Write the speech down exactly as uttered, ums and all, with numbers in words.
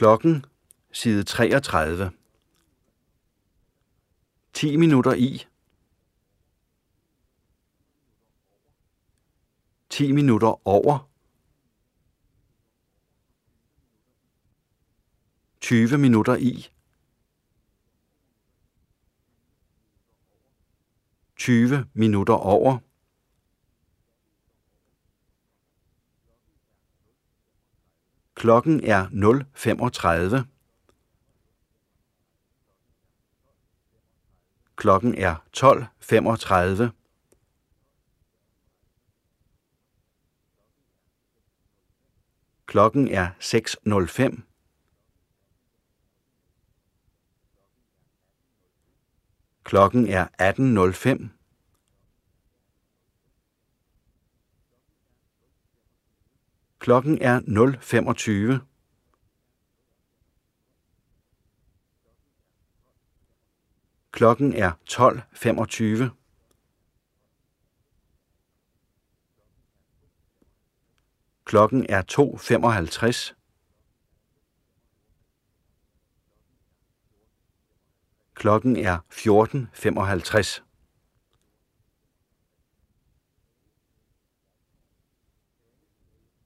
Klokken, side treogtredive. Ti minutter i. Ti minutter over. Tyve minutter i. Tyve minutter over. Klokken er nul femogtredive. Klokken er tolv femogtredive. Klokken er seks nul fem. Klokken er atten nul fem. Klokken er nul femogtyve. Klokken er tolv femogtyve. Klokken er to femoghalvtreds. Klokken er fjorten femoghalvtreds.